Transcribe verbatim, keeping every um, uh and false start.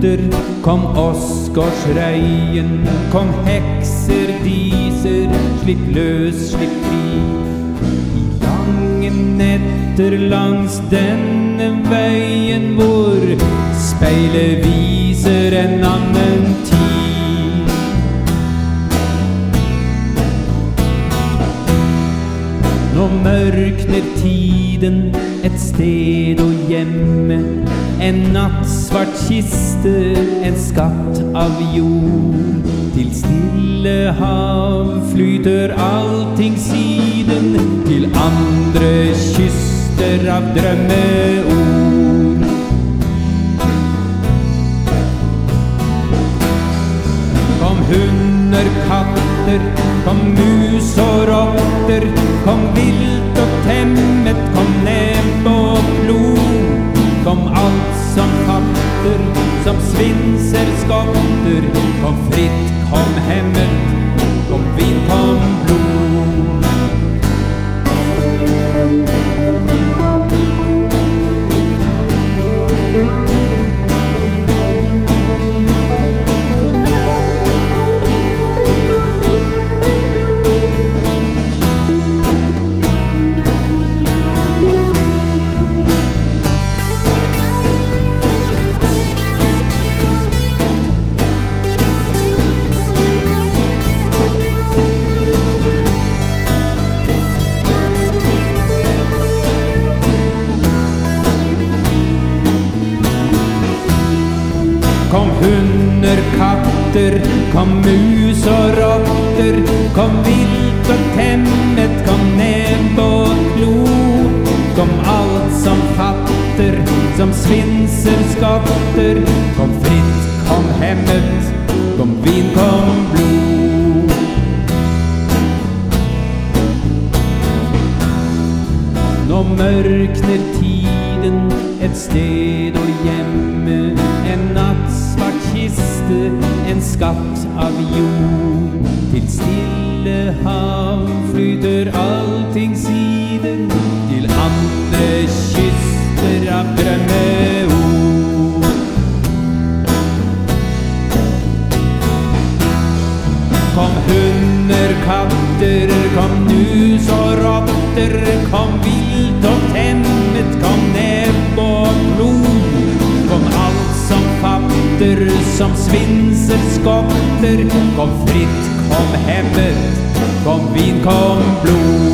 gutter, kom Åsgårdsreien, kom hekser, diser, slipp løs, slipp fri. I lange netter langs denne veien hvor speilet viser en annen tid. Nå mørkner tiden et sted og hjemme, en nattsvart kiste, en skatt av jord. Til stille hav flyter allting siden, til andre kyster av drømmeord. Kom hunder, katter, kom mus og rotter, kom vilt og temmet, kom nebb og klo. Kom alt som fatter, som svinser, skotter, kom fritt, kom hemmet, kom vin, kom blod. Kom hunder, katter, kom mus og rotter, kom vilt og temmet, kom nebb og klo. Kom alt som fatter, som svinser, skotter, kom fritt, kom hemmet, kom vin, kom blod. Nå mørkner tiden et sted og hjemme, en nattsvart kiste, en skatt av jord. Til stille hav flyter allting siden, til andre kyster av drømmeord. Kom hunder, katter, kom mus og rotter, kom vilt og temmet, kom nebb og blod. Kom alt som fatter, som svinser, skotter, kom fritt, kom hemmet, kom vin, kom blod.